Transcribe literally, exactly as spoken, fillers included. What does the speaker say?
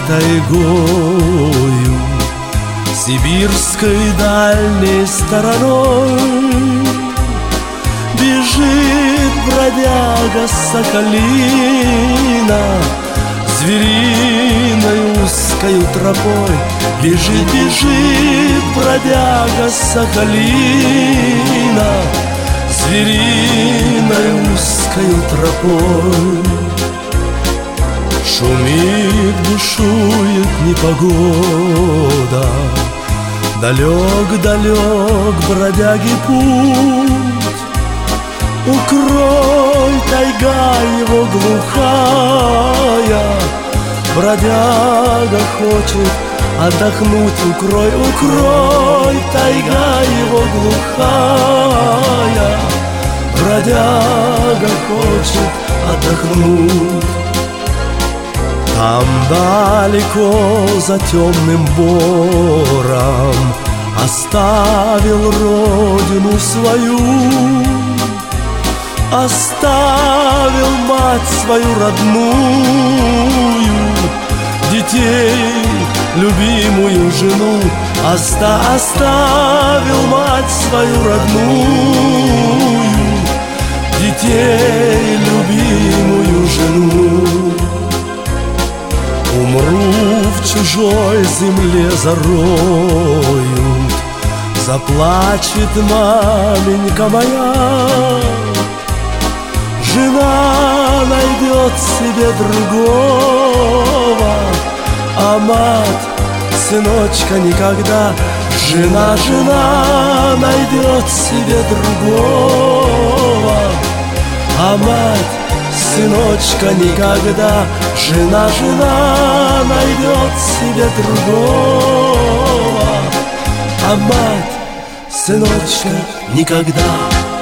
тайгою, сибирской дальней стороной. Бежит бродяга Сахалина звериной узкою тропой. Бежит, бежит бродяга Сахалина звериной узкою тропой. Шумит, бушует непогода, далек-далек бродяги путь. Укрой, тайга его глухая, бродяга хочет отдохнуть. Укрой, укрой, тайга его глухая, бродяга хочет отдохнуть. Там далеко за темным бором оставил родину свою, оставил мать свою родную, детей, любимую жену. Оста оставил мать свою родную, детей, любимую жену. Умру в чужой земле зароют, заплачет маменька моя. Жена найдет себе другого, а мать сыночка никогда. Жена, жена найдет себе другого, а мать сыночка никогда. Жена, жена найдет себе другого, а мать сыночка никогда.